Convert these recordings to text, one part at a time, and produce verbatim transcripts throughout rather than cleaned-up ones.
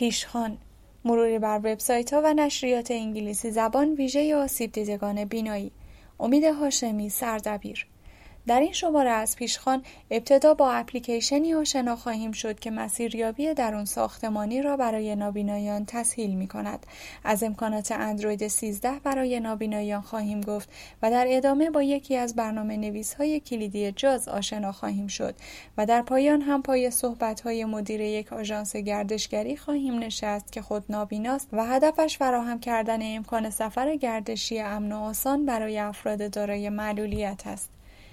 پیشخوان، مروری بر وبسایت‌ها و نشریات انگلیسی زبان ویژه آسیب دیدگان بینایی. امید هاشمی، سردبیر. در این شماره از پیشخوان ابتدا با اپلیکیشنی آشنا خواهیم شد که مسیریابی درون ساختمانی را برای نابینایان تسهیل می کند. از امکانات اندروید سیزده برای نابینایان خواهیم گفت و در ادامه با یکی از برنامه نویس‌های کلیدی جاز آشنا خواهیم شد و در پایان هم پای صحبت‌های مدیر یک آژانس گردشگری خواهیم نشست که خود نابیناست و هدفش فراهم کردن امکان سفر گردشی امن و آسان برای افراد دارای معلولیت است.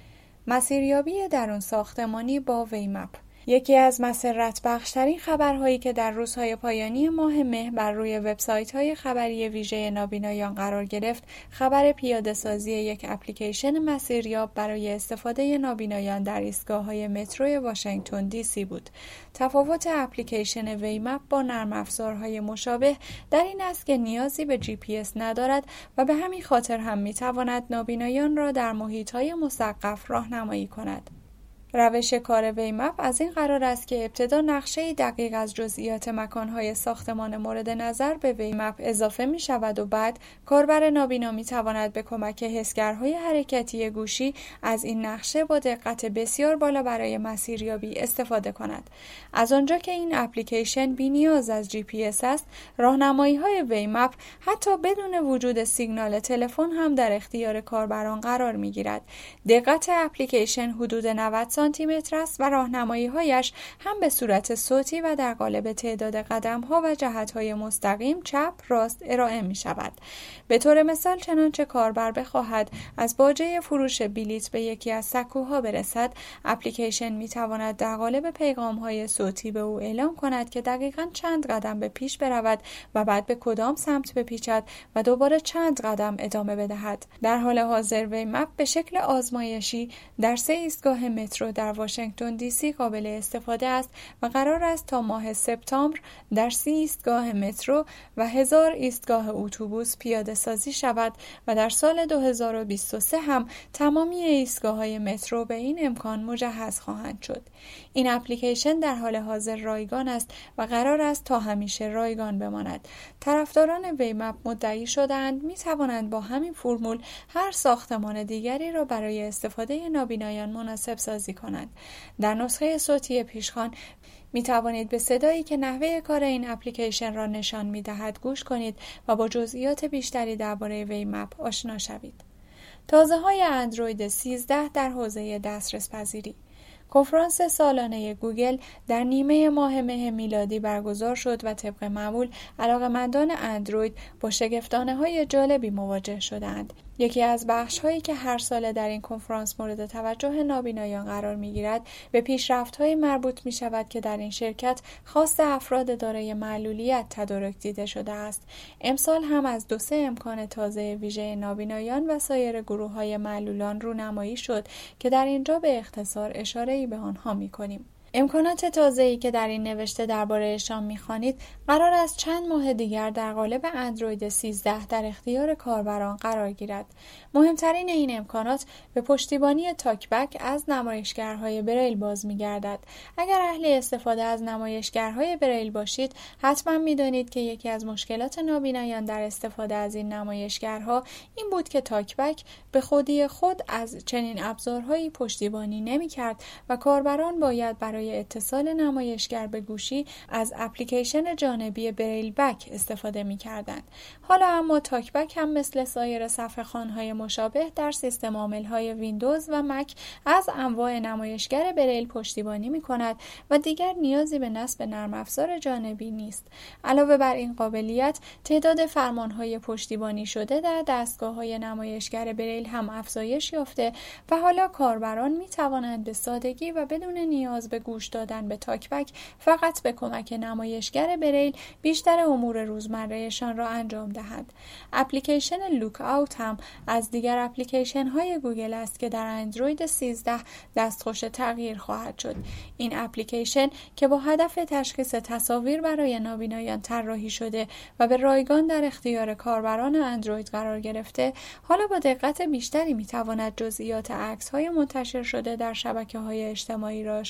مسیریابی درون ساختمانی با ویمپ. یکی از مسرت بخشترین خبرهایی که در روزهای پایانی ماه مه بر روی وبسایت‌های خبری ویژه نابینایان قرار گرفت، خبر پیاده سازی یک اپلیکیشن مسیریاب برای استفاده نابینایان در ایستگاه‌های مترو واشنگتن دی سی بود. تفاوت اپلیکیشن ویمپ با نرم افزارهای مشابه در این است که نیازی به جی پی اس ندارد و به همین خاطر هم می‌تواند نابینایان را در محیط‌های مسقف راهنمایی کند. روش کار ویمپ از این قرار است که ابتدا نقشه دقیق از جزئیات مکان‌های ساختمان مورد نظر به ویمپ اضافه می شود و بعد کاربر نابینا می تواند به کمک حسگرهای حرکتی گوشی از این نقشه با دقت بسیار بالا برای مسیریابی استفاده کند. از آنجا که این اپلیکیشن بی نیاز از جی پی اس است، راهنمایی‌های ویمپ حتی بدون وجود سیگنال تلفن هم در اختیار کاربران قرار می گیرد. دقت اپلیکیشن حدود نود سانتی متر است و راهنمایی‌هایش هم به صورت صوتی و در قالب تعداد قدم‌ها و جهت‌های مستقیم چپ راست ارائه می‌شود. به طور مثال چنانچه کاربر بخواهد از باجه فروش بلیط به یکی از سکوها برسد، اپلیکیشن می‌تواند در قالب پیغام‌های صوتی به او اعلام کند که دقیقاً چند قدم به پیش برود و بعد به کدام سمت بپیچد و دوباره چند قدم ادامه بدهد. در حال حاضر ویمپ به شکل آزمایشی در سه ایستگاه مترو در واشنگتن دی سی قابل استفاده است و قرار است تا ماه سپتامبر در سی ایستگاه مترو و هزار ایستگاه اتوبوس پیاده سازی شود و در سال دو هزار و بیست و سه هم تمامی ایستگاه‌های مترو به این امکان مجهز خواهند شد. این اپلیکیشن در حال حاضر رایگان است و قرار است تا همیشه رایگان بماند. طرفداران ویمپ مدعی شدند می توانند با همین فرمول هر ساختمان دیگری را برای استفاده نابینایان مناسب سازی کنند. در نسخه صوتی پیشخوان می توانید به صدایی که نحوه کار این اپلیکیشن را نشان می دهد گوش کنید و با جزئیات بیشتری درباره ویمپ آشنا شوید. تازه های اندروید سیزده در حوزه دسترس پذیری. کنفرانس سالانه گوگل در نیمه ماه مه میلادی برگزار شد و طبق معمول علاقه‌مندان اندروید با شگفتانه‌های جالبی مواجه شدند. یکی از بخش‌هایی که هر ساله در این کنفرانس مورد توجه نابینایان قرار می‌گیرد، به پیشرفت‌های مربوط می‌شود که در این شرکت خاص افراد دارای معلولیت تدارک دیده شده است. امسال هم از دو سه امکان تازه ویژه نابینایان و سایر گروه‌های معلولان رونمایی شد که در اینجا به اختصار اشاره‌ای به آنها می‌کنیم. امکانات تازه‌ای که در این نوشته درباره‌شان می‌خوانید قرار است چند ماه دیگر در قالب اندروید سیزده در اختیار کاربران قرار گیرد. مهمترین این امکانات به پشتیبانی تاکبک از نمایشگرهای بریل باز می‌گردد. اگر اهل استفاده از نمایشگرهای بریل باشید، حتما می‌دانید که یکی از مشکلات نابینایان در استفاده از این نمایشگرها این بود که تاکبک به خودی خود از چنین ابزارهایی پشتیبانی نمی‌کرد و کاربران باید برای اتصال نمایشگر به گوشی از اپلیکیشن جانبی بریل بک استفاده می‌کردند. حالا اما تاکبک هم مثل سایر صفحه‌خوان‌های مشابه در سیستم عامل‌های ویندوز و مک از انواع نمایشگر بریل پشتیبانی می‌کند و دیگر نیازی به نصب نرم افزار جانبی نیست. علاوه بر این قابلیت، تعداد فرمان‌های پشتیبانی شده در دستگاه‌های نمایشگر بریل هم افزایش یافته و حالا کاربران می‌توانند به سادگی و بدون نیاز به گوش دادن به تاکبک فقط به کمک نمایشگر بریل بیشتر امور روزمرهشان را انجام دهند. اپلیکیشن لوک اوت هم از دیگر اپلیکیشن های گوگل است که در اندروید سیزده دستخوش تغییر خواهد شد. این اپلیکیشن که با هدف تشخیص تصاویر برای نابینایان طراحی شده و به رایگان در اختیار کاربران اندروید قرار گرفته، حالا با دقت بیشتری میتواند جزئیات عکس های منتشر شده در شبکه های اجتماعی را شناسایی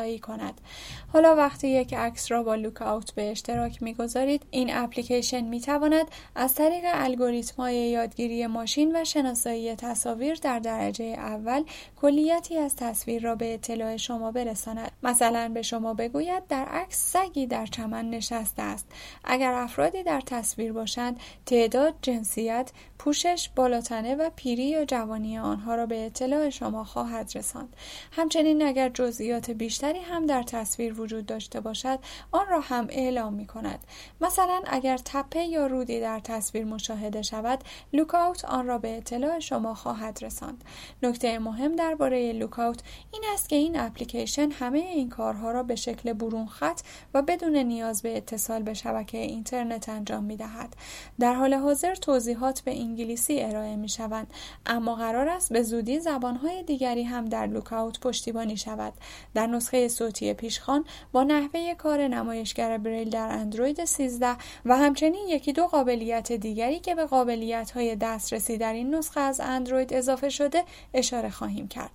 شناسایی کند. حالا وقتی یک عکس را با لوک‌آوت به اشتراک می‌گذارید، این اپلیکیشن می‌تواند از طریق الگوریتم‌های یادگیری ماشین و شناسایی تصاویر در درجه اول کلیتی از تصویر را به اطلاع شما برساند. مثلا به شما بگوید در عکس سگی در چمن نشسته است. اگر افرادی در تصویر باشند، تعداد، جنسیت، پوشش، بالاتنه و پیری یا جوانی آنها را به اطلاع شما خواهد رساند. همچنین اگر جزئیات بیشتری هم در تصویر وجود داشته باشد، آن را هم اعلام می کند. مثلا اگر تپه یا رودی در تصویر مشاهده شود، لوک‌آوت آن را به اطلاع شما خواهد رساند. نکته مهم درباره لوک‌آوت این است که این اپلیکیشن همه این کارها را به شکل برون خط و بدون نیاز به اتصال به شبکه اینترنت انجام می دهد. در حال حاضر توضیحات به انگلیسی ارائه می شوند، اما قرار است به زودی زبانهای دیگری هم در لوک‌آوت پشتیبانی شود. در نسخه صوتی پیشخوان با نحوه کار نمایشگر بریل در اندروید سیزده و همچنین یکی دو قابلیت دیگری که به قابلیت‌های دسترسی در این نسخه از اندروید اضافه شده اشاره خواهیم کرد.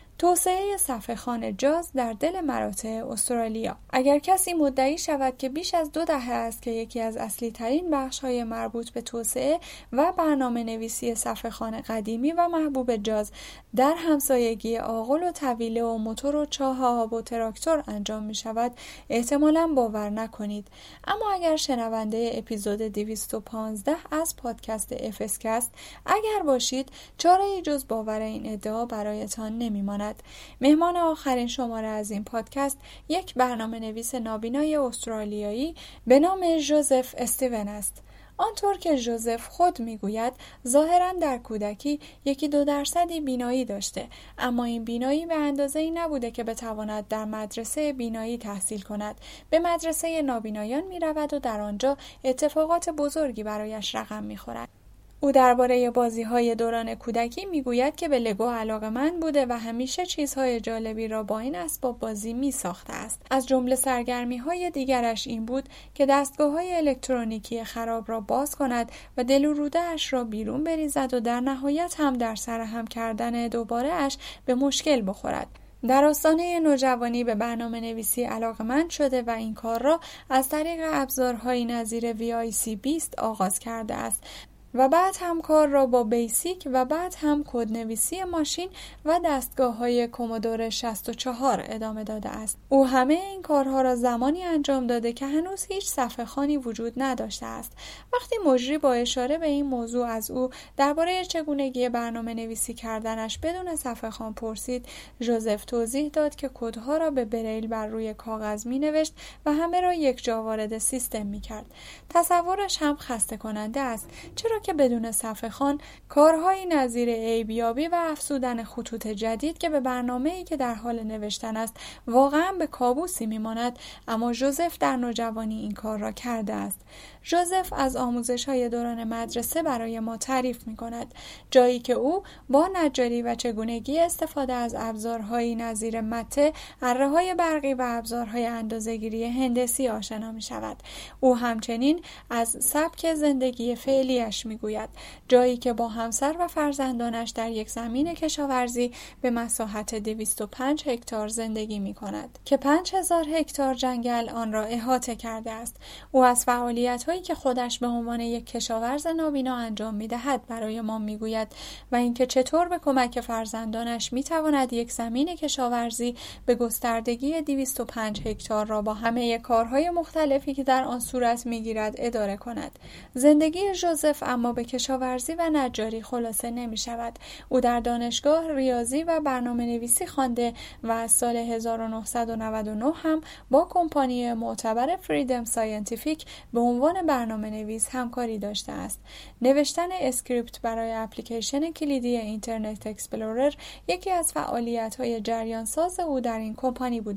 توسعه صفحه‌خوان جاز در دل مراتع استرالیا. اگر کسی مدعی شود که بیش از دو دهه است که یکی از اصلی ترین بخش‌های مربوط به توسعه و برنامه نویسی صفحه‌خوان قدیمی و محبوب جاز در همسایگی آغل و طویله و موتور و چاه آب و تراکتور انجام می شود، احتمالاً باور نکنید. اما اگر شنونده اپیزود دویست و پانزده از پادکست افسکست اگر باشید، چاره‌ای جز باور این ادعا برایتان نمی‌ماند. مهمان آخرین شماره از این پادکست یک برنامه نویس نابینای استرالیایی به نام ژوزف استیون است. آنطور که ژوزف خود میگوید، ظاهراً در کودکی یکی دو درصدی بینایی داشته، اما این بینایی به اندازه‌ای نبوده که بتواند در مدرسه بینایی تحصیل کند. به مدرسه نابینایان میرود و در آنجا اتفاقات بزرگی برایش رقم میخورد. او درباره بازی‌های دوران کودکی میگوید که به لگو علاقه‌مند بوده و همیشه چیزهای جالبی را با این اسباب بازی می‌ساخته است. از جمله سرگرمی‌های دیگرش این بود که دستگاه‌های الکترونیکی خراب را باز کند و دل و روده‌اش را بیرون بریزد و در نهایت هم در سرهم کردن دوباره اش به مشکل بخورد. در آستانه نوجوانی به برنامه نویسی علاقه‌مند شده و این کار را از طریق ابزارهایی نظیر وی آی سی بیست آغاز کرده است و بعد هم کار را با بیسیک و بعد هم کدنویسی ماشین و دستگاه‌های کومودور شصت و چهار ادامه داده است. او همه این کارها را زمانی انجام داده که هنوز هیچ صفحه‌خوانی وجود نداشته است. وقتی مجری با اشاره به این موضوع از او درباره چگونگی برنامه نویسی کردنش بدون صفحه‌خوان پرسید، ژوزف توضیح داد که کدها را به بریل بر روی کاغذ می‌نوشت و همه را یکجا وارد سیستم می‌کرد. تصورش هم خسته کننده است، چرا که بدون صفحه‌خوان کارهایی نظیر عیبیابی و افزودن خطوط جدید که به برنامه‌ای که در حال نوشتن است واقعا به کابوسی میماند، اما ژوزف در نوجوانی این کار را کرده است. ژوزف از آموزش‌های دوران مدرسه برای ما تعریف می‌کند، جایی که او با نجاری و چگونگی استفاده از ابزارهایی نظیر مته، اره‌های برقی و ابزارهای اندازه‌گیری هندسی آشنا می‌شود. او همچنین از سبک زندگی فعلیش می‌گوید، جایی که با همسر و فرزندانش در یک زمین کشاورزی به مساحت دویست و پنج هکتار زندگی می‌کند که پنج هزار هکتار جنگل آن را احاطه کرده است. او از فعالیت‌هایی که خودش به عنوان یک کشاورز نابینا انجام می‌دهد برای ما می‌گوید و اینکه چطور به کمک فرزندانش می‌تواند یک زمین کشاورزی به گستردگی دویست و پنج هکتار را با همه کارهای مختلفی که در آن صورت می‌گیرد اداره کند. زندگی ژوزف اما به کشاورزی و نجاری خلاصه نمی‌شود. او در دانشگاه ریاضی و برنامه‌نویسی خوانده و از سال هزار و نهصد و نود و نه هم با کمپانی معتبر فریدم ساینتیفیک به عنوان برنامه‌نویس همکاری داشته است. نوشتن اسکریپت برای اپلیکیشن کلیدی اینترنت اکسپلورر یکی از فعالیت‌های جریان‌ساز او در این کمپانی بوده است.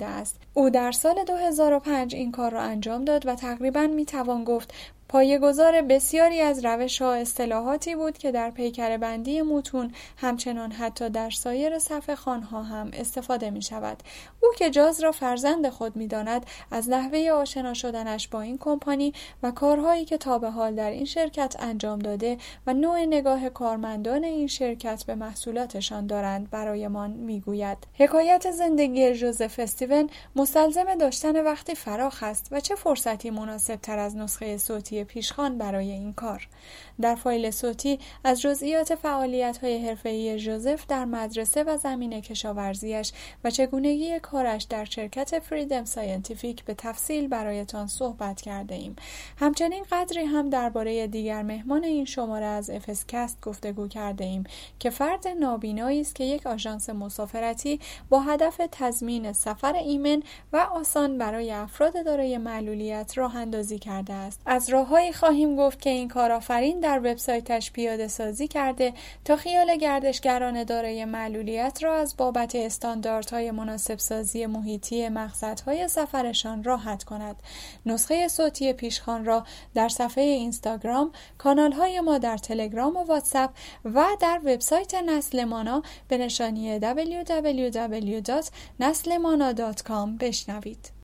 او در سال دو هزار و پنج این کار را انجام داد و تقریباً میتوان گفت پایه‌گذار بسیاری از روش‌ها اصطلاحاتی بود که در پیکره‌بندی متون همچنان حتی در سایر صفحه‌خوان‌ها هم استفاده می‌شود. او که جاز را فرزند خود می‌داند، از نحوه آشنا شدنش با این کمپانی و کارهایی که تا به حال در این شرکت انجام داده و نوع نگاه کارمندان این شرکت به محصولاتشان دارند برایمان می‌گوید. حکایت زندگی ژوزف استیون مستلزم داشتن وقتی فراخ است و چه فرصتی مناسب‌تر از نسخه صوتی پیشخوان برای این کار. در فایل صوتی از جزئیات فعالیت‌های حرفه‌ای ژوزف در مدرسه و زمینه کشاورزیش و چگونگی کارش در شرکت فریدم ساینتیفیک به تفصیل برایتان صحبت کرده ایم. همچنین قدری هم درباره دیگر مهمان این شماره از افسکست گفتگو کرده ایم که فرد نابینایی است که یک آژانس مسافرتی با هدف تضمین سفر ایمن و آسان برای افراد دارای معلولیت راه اندازی کرده است. از راههایی خواهیم گفت که این کارآفرین در وبسایتش پیاده سازی کرده تا خیال گردشگران دارای معلولیت را از بابت استانداردهای مناسب سازی محیطی مقصدهای سفرشان راحت کند. نسخه صوتی پیشخوان را در صفحه اینستاگرام، کانال‌های ما در تلگرام و واتساپ و در وبسایت نسل مانا به نشانی دبلیو دبلیو دبلیو دات نسل مانا دات کام بشنوید.